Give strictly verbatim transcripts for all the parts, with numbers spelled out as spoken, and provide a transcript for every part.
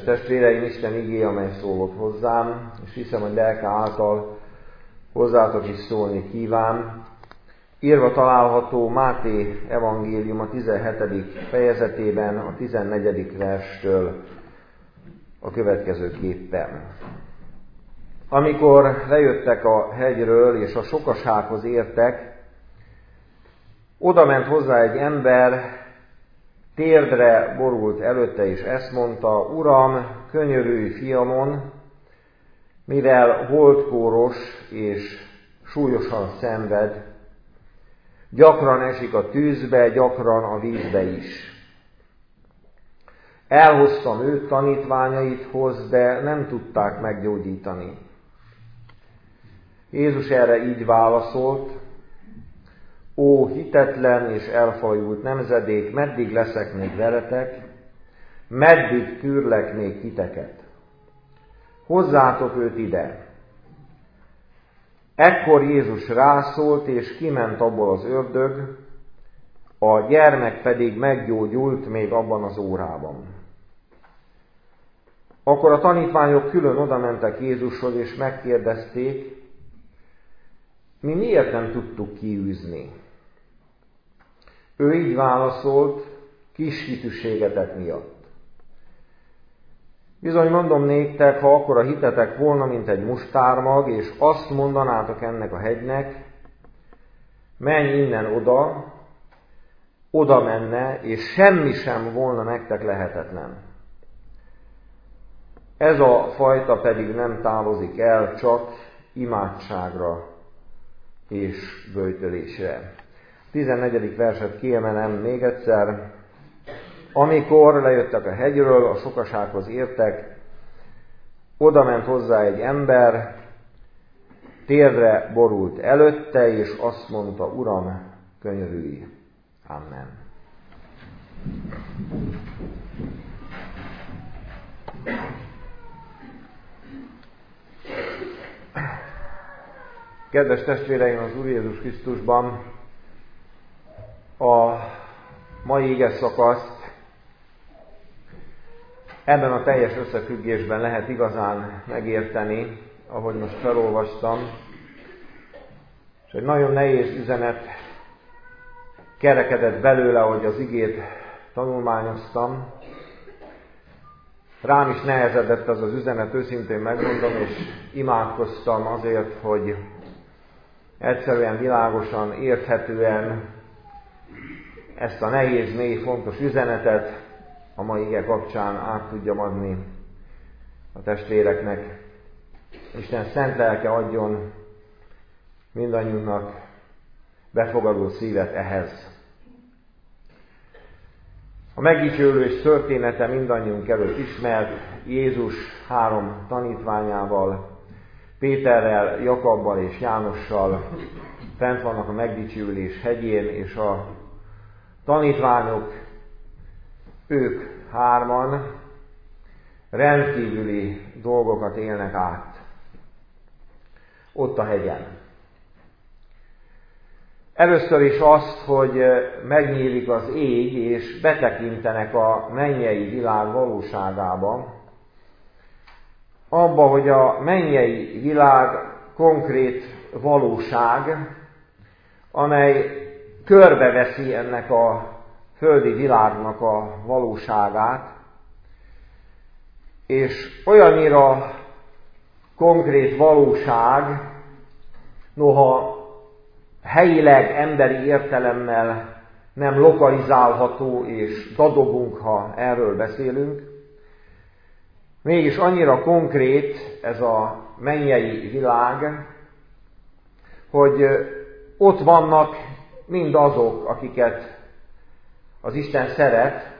Kedves testvéreim, Isten igéje, amely szólott hozzám, és hiszem, hogy lelke által hozzátok is szólni kíván. Írva található Máté evangélium a tizenhetedik fejezetében, a tizennegyedik verstől a következőképpen. Amikor lejöttek a hegyről, és a sokasághoz értek, oda ment hozzá egy ember, térdre borult előtte, és ezt mondta: Uram, könyörülj fiamon, mivel holdkóros és súlyosan szenved, gyakran esik a tűzbe, gyakran a vízbe is. Elhoztam őt tanítványaidhoz, de nem tudták meggyógyítani. Jézus erre így válaszolt: Ó, hitetlen és elfajult nemzedék, meddig leszek még veletek, meddig tűrlek még titeket? Hozzátok őt ide. Ekkor Jézus rászólt, és kiment abból az ördög, a gyermek pedig meggyógyult még abban az órában. Akkor a tanítványok külön odamentek Jézushoz, és megkérdezték: Mi miért nem tudtuk kiűzni? Ő így válaszolt: Kis hitűségetek miatt. Bizony mondom néktek, ha akkor a hitetek volna, mint egy mustármag, és azt mondanátok ennek a hegynek: Menj innen oda, oda menne, és semmi sem volna nektek lehetetlen. Ez a fajta pedig nem távozik el, csak imádságra és böjtölésre. tizennegyedik verset kiemelem még egyszer. Amikor lejöttek a hegyről, a sokasághoz értek, oda ment hozzá egy ember, térdre borult előtte, és azt mondta: Uram, könyörülj. Amen. Kedves testvéreim az Úr Jézus Krisztusban, a mai igeszakaszt ebben a teljes összefüggésben lehet igazán megérteni, ahogy most felolvastam, és egy nagyon nehéz üzenet kerekedett belőle, ahogy az igét tanulmányoztam. Rám is nehezedett az az üzenet, őszintén megmondom, és imádkoztam azért, hogy egyszerűen, világosan, érthetően ezt a nehéz, mély, fontos üzenetet a mai ige kapcsán át tudjam adni a testvéreknek. Isten szent lelke adjon mindannyiunknak befogadó szívet ehhez. A megdicsőlés története mindannyiunk előtt ismert. Jézus három tanítványával, Péterrel, Jakabbal és Jánossal fent vannak a megdicsőlés hegyén, és a tanítványok, ők hárman rendkívüli dolgokat élnek át ott a hegyen. Először is azt, hogy megnyílik az ég, és betekintenek a mennyei világ valóságába, abba, hogy a mennyei világ konkrét valóság, amely körbeveszi ennek a földi világnak a valóságát, és olyannyira konkrét valóság, noha helyileg, emberi értelemmel nem lokalizálható, és dadogunk, ha erről beszélünk, mégis annyira konkrét ez a mennyei világ, hogy ott vannak mind azok, akiket az Isten szeret.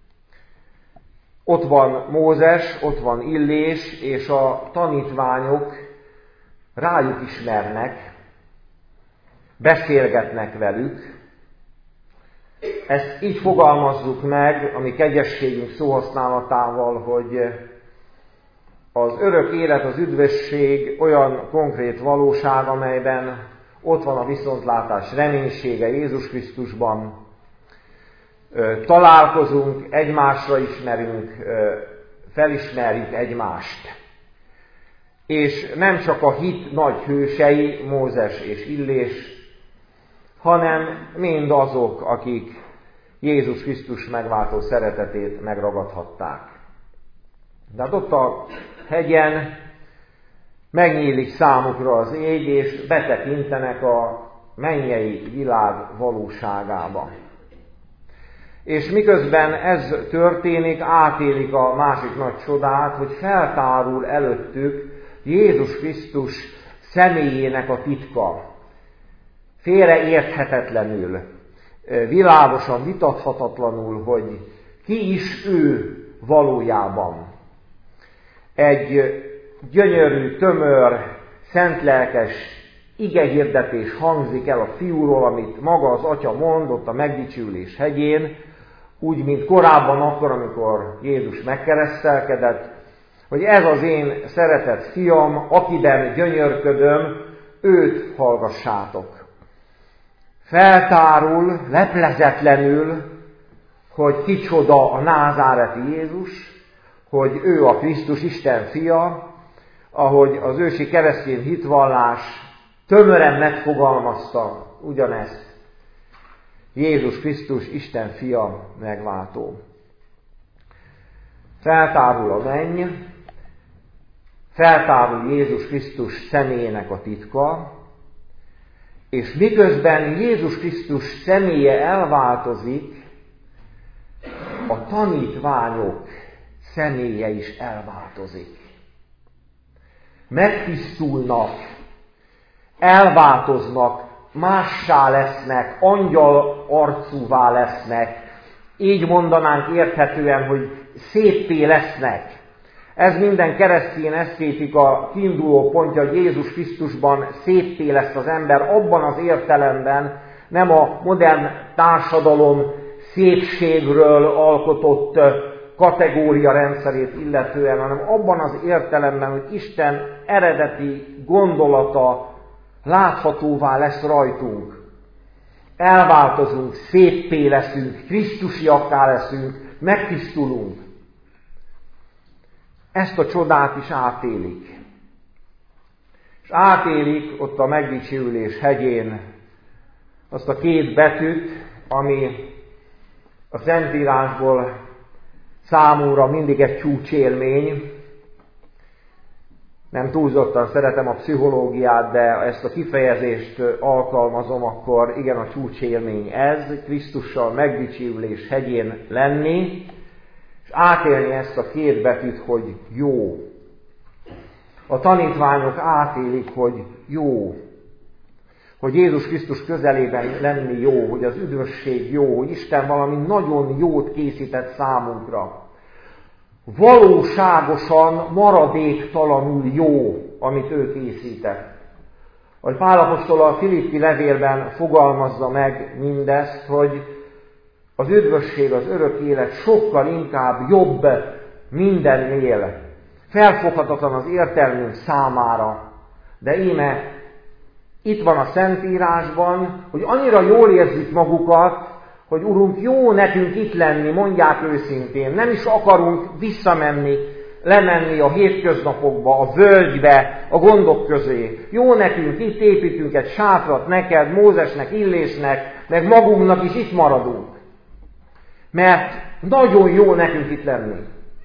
Ott van Mózes, ott van Illés, és a tanítványok rájuk ismernek, beszélgetnek velük. Ezt így fogalmazzuk meg a mi kegyességünk szóhasználatával, hogy az örök élet, az üdvösség olyan konkrét valóság, amelyben ott van a viszontlátás reménysége Jézus Krisztusban. Találkozunk, egymásra ismerünk, felismerjük egymást. És nem csak a hit nagy hősei, Mózes és Illés, hanem mind azok, akik Jézus Krisztus megváltó szeretetét megragadhatták. De hát ott a hegyen megnyílik számukra az ég, és betekintenek a mennyei világ valóságába. És miközben ez történik, átélik a másik nagy csodát, hogy feltárul előttük Jézus Krisztus személyének a titka. Félreérthetetlenül, világosan, vitathatatlanul, hogy ki is ő valójában. Egy gyönyörű, tömör, szentlelkes igehirdetés hangzik el a fiúról, amit maga az atya mondott a megdicsülés hegyén, úgy, mint korábban akkor, amikor Jézus megkeresztelkedett, hogy ez az én szeretett fiam, akiben gyönyörködöm, őt hallgassátok. Feltárul, leplezetlenül, hogy kicsoda a názáreti Jézus, hogy ő a Krisztus Isten fia, ahogy az ősi keresztény hitvallás tömören megfogalmazta ugyanezt. Jézus Krisztus Isten fia, megváltó. Feltárul a menny, feltárul Jézus Krisztus személyének a titka, és miközben Jézus Krisztus személye elváltozik, a tanítványok személye is elváltozik. Megtisztulnak, elváltoznak, mássá lesznek, angyal arcúvá lesznek, így mondanánk érthetően, hogy széppé lesznek. Ez minden keresztény esztétika kiinduló pontja, hogy Jézus Krisztusban széppé lesz az ember, abban az értelemben nem a modern társadalom szépségről alkotott kategória rendszerét illetően, hanem abban az értelemben, hogy Isten eredeti gondolata láthatóvá lesz rajtunk. Elváltozunk, széppé leszünk, krisztusiakká leszünk, megtisztulunk. Ezt a csodát is átélik. És átélik ott a megdicsőülés hegyén azt a két betűt, ami a Szentírásból számomra mindig egy csúcsélmény. Nem túlzottan szeretem a pszichológiát, de ezt a kifejezést alkalmazom, akkor igen, a csúcsélmény ez, Krisztussal megdicsőülés hegyén lenni, és átélni ezt a két betűt, hogy jó. A tanítványok átélik, hogy jó. Hogy Jézus Krisztus közelében lenni jó, hogy az üdvösség jó, hogy Isten valami nagyon jót készített számunkra. Valóságosan, maradéktalanul jó, amit ő készített. Ahogy Pál apostol a Filippi levélben fogalmazza meg mindezt, hogy az üdvösség, az örök élet sokkal inkább jobb mindennél. Felfoghatatlan az értelmünk számára. De íme itt van a Szentírásban, hogy annyira jól érzik magukat, hogy Urunk, jó nekünk itt lenni, mondják őszintén. Nem is akarunk visszamenni, lemenni a hétköznapokba, a völgybe, a gondok közé. Jó nekünk, itt építünk egy sátrat neked, Mózesnek, Illésnek, meg magunknak is itt maradunk. Mert nagyon jó nekünk itt lenni.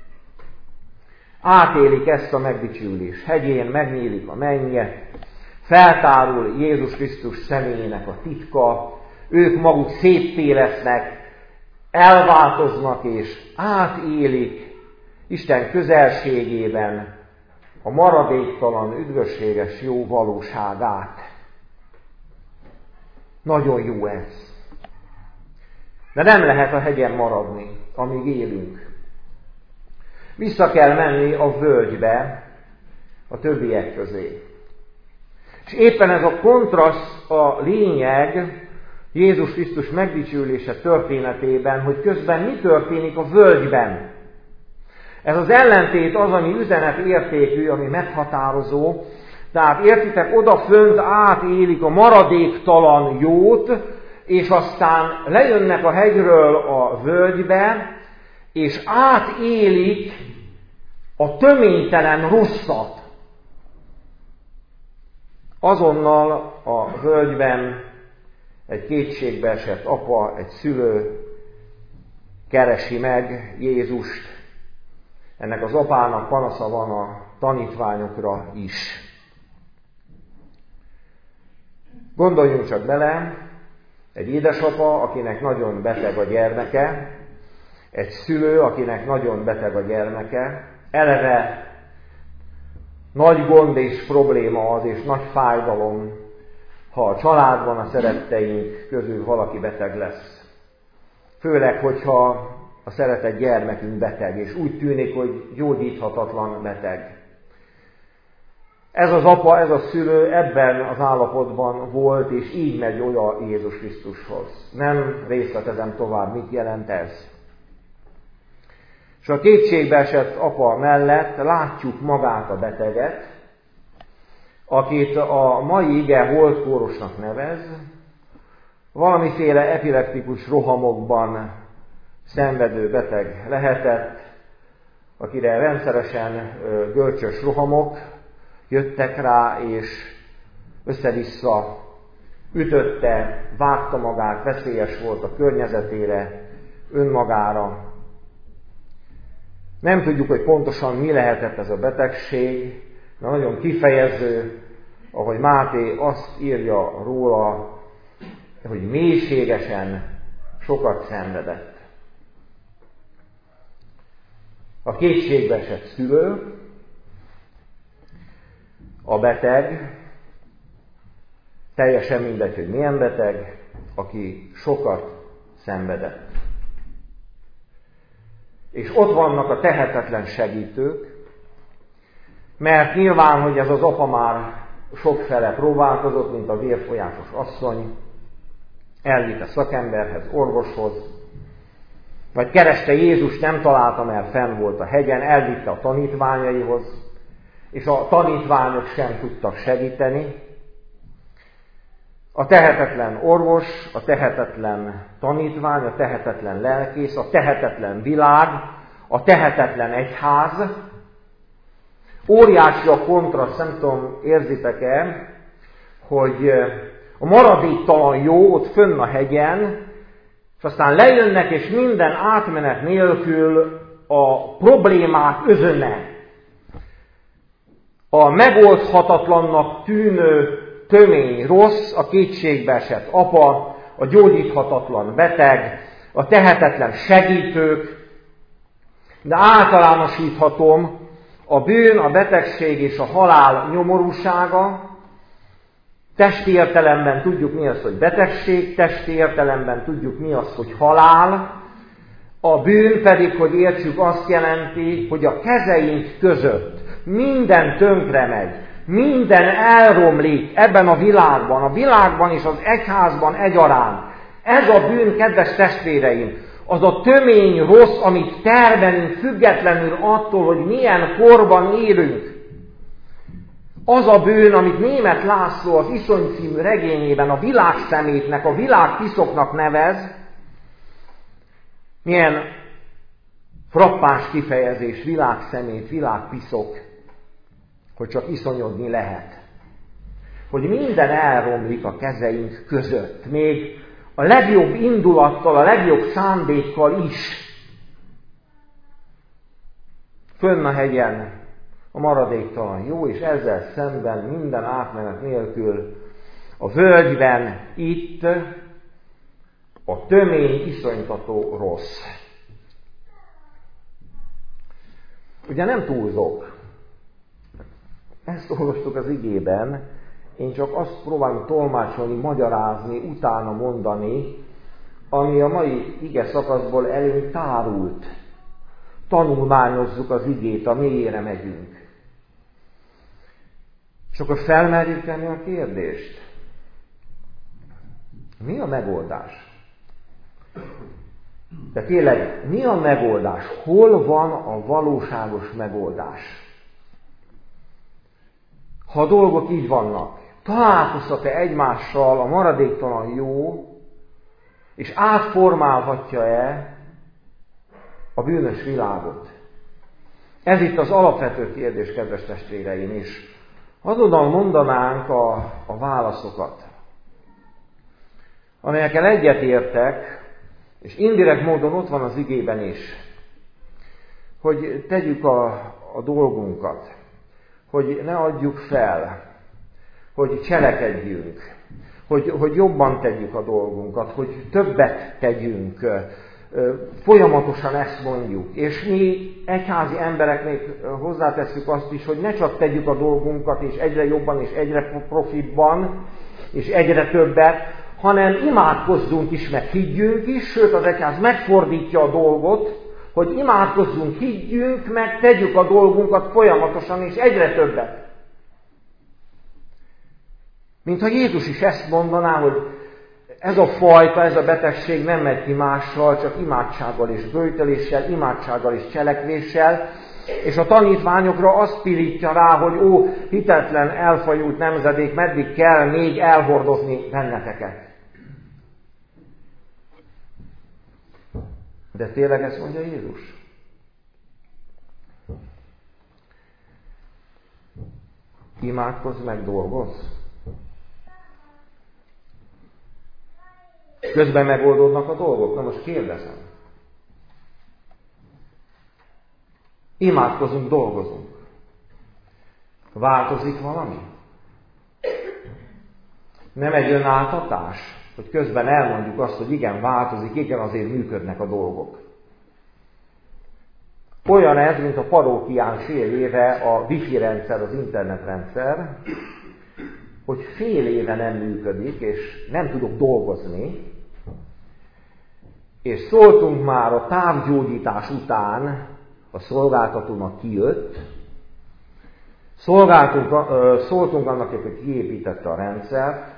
Átélik ezt a megdicsülés hegyén, megnyílik a mennye, feltárul Jézus Krisztus személyének a titka, ők maguk széppé lesznek, elváltoznak és átélik Isten közelségében a maradéktalan, üdvösséges jó valóságát. Nagyon jó ez. De nem lehet a hegyen maradni, amíg élünk. Vissza kell menni a völgybe, a többiek közé. És éppen ez a kontraszt a lényeg Jézus Krisztus megdicsőülése történetében, hogy közben mi történik a völgyben. Ez az ellentét az, ami üzenetértékű, ami meghatározó. Tehát értitek, odafönt átélik a maradéktalan jót, és aztán lejönnek a hegyről a völgybe, és átélik a töménytelen rosszat. Azonnal a völgyben egy kétségbeesett apa, egy szülő keresi meg Jézust. Ennek az apának panasza van a tanítványokra is. Gondoljunk csak bele, egy édesapa, akinek nagyon beteg a gyermeke, egy szülő, akinek nagyon beteg a gyermeke, eleve nagy gond és probléma az, és nagy fájdalom, ha a családban a szeretteink közül valaki beteg lesz. Főleg, hogyha a szeretett gyermekünk beteg, és úgy tűnik, hogy gyógyíthatatlan beteg. Ez az apa, ez a szülő ebben az állapotban volt, és így megy oda Jézus Krisztushoz. Nem részletezem tovább, mit jelent ez. És a kétségbeesett apa mellett látjuk magát a beteget, akit a mai ige holdkórusnak nevez, valamiféle epileptikus rohamokban szenvedő beteg lehetett, akire rendszeresen görcsös rohamok jöttek rá, és össze-vissza ütötte, vágta magát, veszélyes volt a környezetére, önmagára. Nem tudjuk, hogy pontosan mi lehetett ez a betegség, de nagyon kifejező, ahogy Máté azt írja róla, hogy mélységesen sokat szenvedett. A kétségbeesett szülő, a beteg, teljesen mindegy, hogy milyen beteg, aki sokat szenvedett. És ott vannak a tehetetlen segítők, mert nyilván, hogy ez az apa már sokfele próbálkozott, mint a vérfolyásos asszony, elvitte szakemberhez, orvoshoz, vagy kereste Jézus, nem találta, mert fenn volt a hegyen, elvitte a tanítványaihoz, és a tanítványok sem tudtak segíteni. A tehetetlen orvos, a tehetetlen tanítvány, a tehetetlen lelkész, a tehetetlen világ, a tehetetlen egyház. Óriási a kontraszt, nem tudom, érzitek-e, hogy a maradéktalan jó ott fönn a hegyen, és aztán lejönnek, és minden átmenet nélkül a problémák özöne, a megoldhatatlannak tűnő tömény rossz, a kétségbeesett apa, a gyógyíthatatlan beteg, a tehetetlen segítők, de általánosíthatom, a bűn, a betegség és a halál nyomorúsága. Testi értelemben tudjuk, mi az, hogy betegség, testi értelemben tudjuk, mi az, hogy halál. A bűn pedig, hogy értsük, azt jelenti, hogy a kezeink között minden tönkre megy, minden elromlik ebben a világban, a világban és az egyházban egyaránt. Ez a bűn, kedves testvéreim, az a tömény rossz, amit termelünk függetlenül attól, hogy milyen korban élünk. Az a bűn, amit Németh László az Iszony című regényében a világszemétnek, a világpiszoknak nevez, milyen frappáns kifejezés, világszemét, világpiszok, hogy csak iszonyodni lehet. Hogy minden elromlik a kezeink között, még a legjobb indulattal, a legjobb szándékkal is. Fönn a hegyen a maradéktalan jó, és ezzel szemben minden átmenet nélkül a völgyben itt a tömény iszonytató rossz. Ugye nem túlzok. Ezt olvastuk az igében, én csak azt próbálom tolmácsolni, magyarázni, utána mondani, ami a mai ige szakaszból elénk tárult. Tanulmányozzuk az igét, a mélyére megyünk. És akkor felmerjük tenni a kérdést. Mi a megoldás? De tényleg, mi a megoldás? Hol van a valóságos megoldás? Ha a dolgok így vannak, találkozhat-e egymással a maradéktalan jó, és átformálhatja-e a bűnös világot? Ez itt az alapvető kérdés, kedves testvéreim is. Azonnal mondanánk a, a válaszokat, amelyekkel egyetértek, és indirekt módon ott van az igében is, hogy tegyük a, a dolgunkat, hogy ne adjuk fel, hogy cselekedjünk, hogy, hogy jobban tegyük a dolgunkat, hogy többet tegyünk, folyamatosan ezt mondjuk. És mi egyházi emberek még hozzátesszük azt is, hogy ne csak tegyük a dolgunkat, és egyre jobban, és egyre profibban, és egyre többet, hanem imádkozzunk is, meg higgyünk is, sőt az egyház megfordítja a dolgot, hogy imádkozzunk, higgyünk, meg tegyük a dolgunkat folyamatosan, és egyre többet. Mintha Jézus is ezt mondaná, hogy ez a fajta, ez a betegség nem megy ki mással, csak imádsággal és böjtöléssel, imádsággal és cselekvéssel, és a tanítványokra azt pirítja rá, hogy ó, hitetlen, elfajult nemzedék, meddig kell még elhordozni benneteket. De tényleg ezt mondja Jézus? Imádkozz meg, dolgozz. Közben megoldódnak a dolgok. Na most kérdezem. Imádkozunk, dolgozunk. Változik valami? Nem egy önáltatás, hogy közben elmondjuk azt, hogy igen, változik, igen, azért működnek a dolgok. Olyan ez, mint a parókián fél éve a wifi rendszer, az internetrendszer, hogy fél éve nem működik, és nem tudok dolgozni, és szóltunk már a távgyógyítás után, a szolgáltatónak kijött, szolgáltunk, szóltunk annak, hogy kiépítette a rendszert,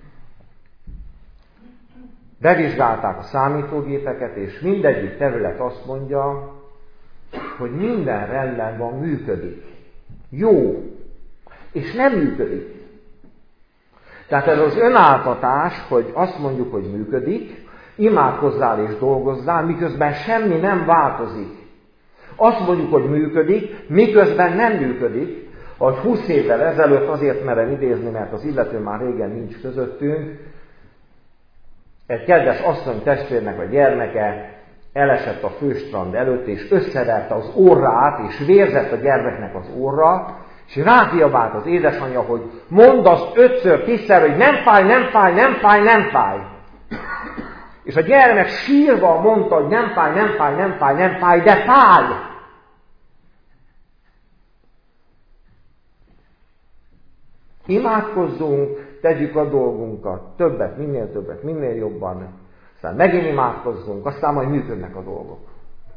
bevizsgálták a számítógépeket, és mindegyik terület azt mondja, hogy minden rendben van, működik. Jó. És nem működik. Tehát ez az önáltatás, hogy azt mondjuk, hogy működik, imádkozzál és dolgozzál, miközben semmi nem változik. Azt mondjuk, hogy működik, miközben nem működik, ahogy húsz évvel ezelőtt, azért merem idézni, mert az illető már régen nincs közöttünk, egy kedves asszony testvérnek a gyermeke elesett a főstrand előtt, és összeverte az orrát, és vérzett a gyermeknek az orra, és rákiabált az édesanyja, hogy mondd azt ötször, tízszer, hogy nem fáj, nem fáj, nem fáj, nem fáj. És a gyermek sírva mondta, hogy nem fáj, nem fáj, nem fáj, nem fáj, de fáj. Imádkozzunk, tegyük a dolgunkat, többet, minél többet, minél jobban. Aztán megint imádkozzunk, aztán majd működnek a dolgok.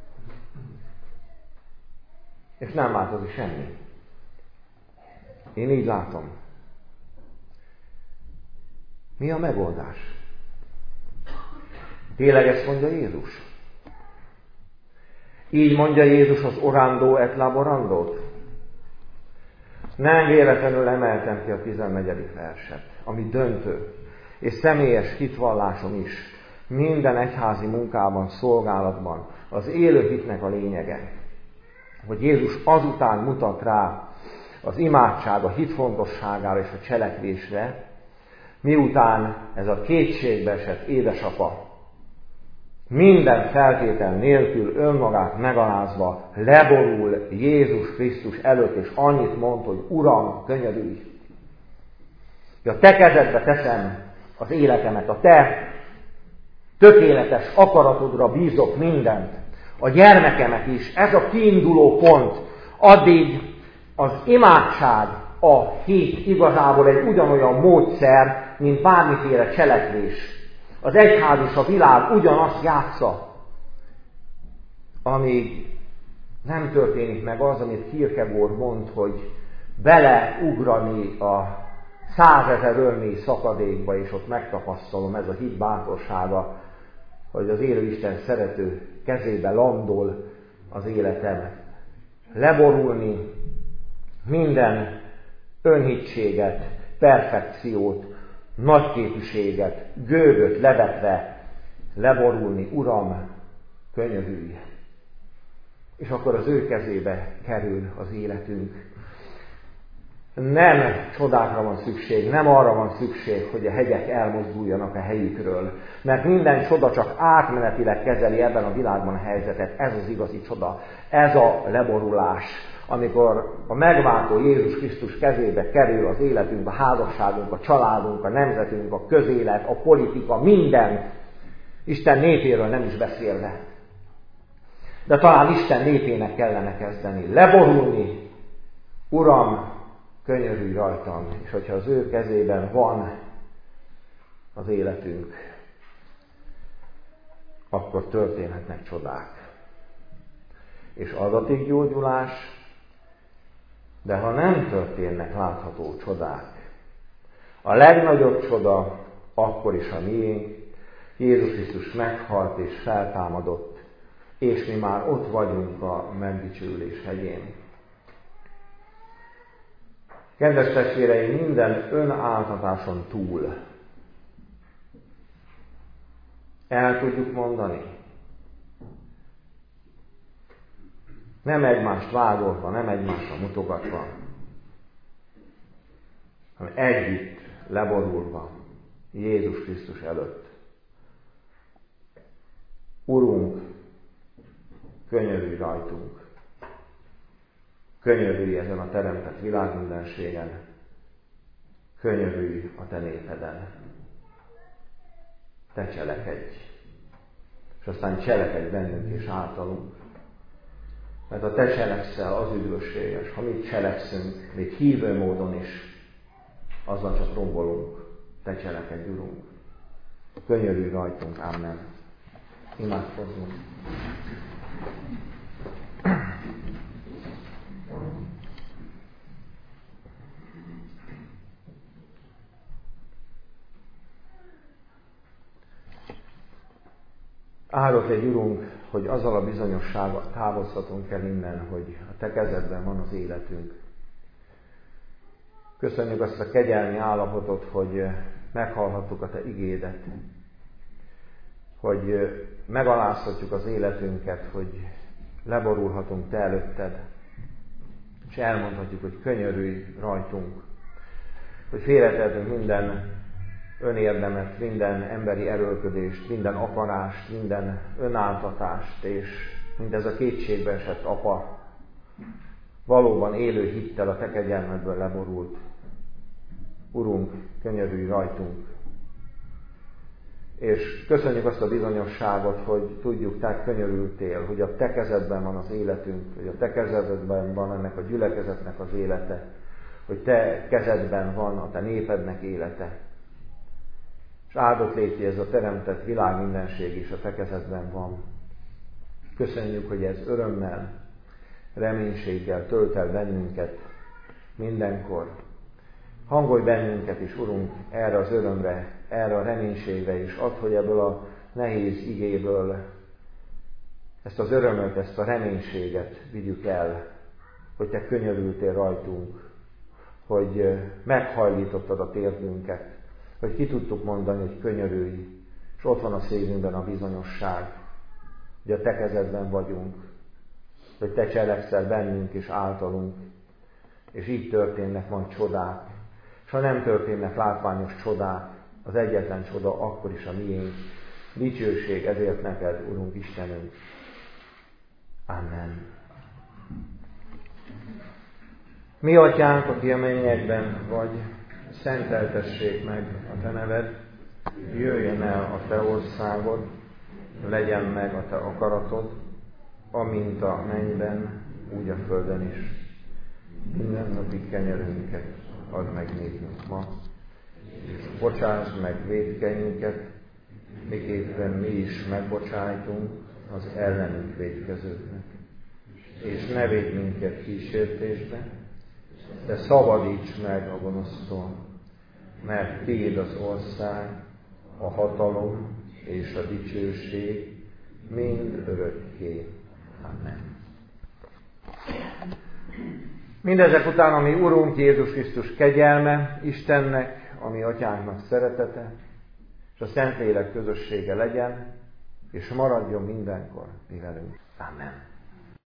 És nem változik semmi. Én így látom. Mi a megoldás? Tényleg ezt mondja Jézus? Így mondja Jézus az orando et laborandót? Nem véletlenül emeltem ki a tizennegyedik verset, ami döntő, és személyes hitvallásom is, minden egyházi munkában, szolgálatban az élő hitnek a lényege, hogy Jézus azután mutat rá az imádság, a hit fontosságára és a cselekvésre, miután ez a kétségbe esett édesapa minden feltétel nélkül önmagát megalázva leborul Jézus Krisztus előtt, és annyit mond, hogy Uram, könyörülj! A te kezedbe teszem az életemet, a te tökéletes akaratodra bízok mindent, a gyermekemet is. Ez a kiinduló pont. Addig az imádság, a hit igazából egy ugyanolyan módszer, mint bármiféle cselekvés. Az egyház és a világ ugyanazt játsza, amíg nem történik meg az, amit Kierkegaard mond, hogy beleugrani a százezer örmény szakadékba, és ott megtapasztalom, ez a hit bátorsága, hogy az élő Isten szerető kezébe landol az életem. Leborulni, minden önhitséget, perfekciót, nagyképűséget, gőgöt levetve, leborulni, Uram, könyörülj! és akkor az ő kezébe kerül az életünk. Nem csodákra van szükség, nem arra van szükség, hogy a hegyek elmozduljanak a helyükről, mert minden csoda csak átmenetileg kezeli ebben a világban a helyzetet. Ez az igazi csoda, ez a leborulás, amikor a megváltó Jézus Krisztus kezébe kerül az életünk, a házasságunk, a családunk, a nemzetünk, a közélet, a politika, minden, Isten népéről nem is beszélve. De talán Isten népének kellene kezdeni, leborulni. Uram, könyörülj rajtam, és hogyha az ő kezében van az életünk, akkor történhetnek csodák. És adatékgyógyulás, de ha nem történnek látható csodák, a legnagyobb csoda akkor is a miénk, Jézus Krisztus meghalt és feltámadott, és mi már ott vagyunk a megdicsőülés hegyén. Kedves testvéreim, minden önáltatáson túl el tudjuk mondani, nem egymást vádolva, nem egymásra mutogatva, hanem együtt leborulva Jézus Krisztus előtt. Urunk, könyörülj rajtunk, könyörülj ezen a teremtett világmindenségen, könyörülj a te népeden. Te cselekedj, és aztán cselekedj bennünk és általunk. Mert ha te cselekszel, az üdvösséges. Ha mi cselekszünk, még hívő módon is, azzal csak rombolunk. Te cselekedj, Urunk. Könyörülj rajtunk. Amen. Imádkozzunk. Áldott légy, Urunk, hogy azzal a bizonyossággal távozhatunk el innen, hogy a te kezedben van az életünk. Köszönjük azt a kegyelmi állapotot, hogy meghallhattuk a te igédet, hogy megalázhatjuk az életünket, hogy leborulhatunk te előtted, és elmondhatjuk, hogy könyörülj rajtunk, hogy félretehetünk minden önérdemet, minden emberi erőlködést, minden akarást, minden önáltatást, és mindez a kétségbe esett apa valóban élő hittel a te kegyelmedből leborult. Urunk, könyörülj rajtunk! És köszönjük azt a bizonyosságot, hogy tudjuk, te könyörültél, hogy a te kezedben van az életünk, hogy a te kezedben van ennek a gyülekezetnek az élete, hogy te kezedben van a te népednek élete. És áldott légy, ez a teremtett világ mindenség is a te kezedben van. Köszönjük, hogy ez örömmel, reménységgel tölt el bennünket mindenkor. Hangolj bennünket is, Urunk, erre az örömre, erre a reménységre is. Add, hogy ebből a nehéz igéből ezt az örömöt, ezt a reménységet vigyük el, hogy te könyörültél rajtunk, hogy meghajlítottad a térdünket, hogy ki tudtuk mondani, hogy könyörülj, és ott van a szívünkben a bizonyosság, hogy a te kezedben vagyunk, hogy te cselekszel bennünk és általunk, és így történnek majd csodák. És ha nem történnek látványos csodák, az egyetlen csoda akkor is a miénk. Dicsőség ezért neked, Urunk Istenünk. Amen. Mi atyánk, aki a mennyekben vagy, szenteltessék meg a te neved, jöjjön el a te országod, legyen meg a te akaratod, amint a mennyben, úgy a földön is. Mindennapi kenyerünket add meg nékünk ma, és bocsásd meg vétkeinket, miképpen mi is megbocsájtunk az ellenünk vétkezőknek. És ne védj minket kísértésbe, de szabadíts meg a gonosztól, mert tiéd az ország, a hatalom és a dicsőség mind örökké. Amen. Mindezek után, ami Urunk Jézus Krisztus kegyelme, Istennek, ami Atyánknak szeretete, és a Szentlélek közössége legyen, és maradjon mindenkor mi velünk. Amen.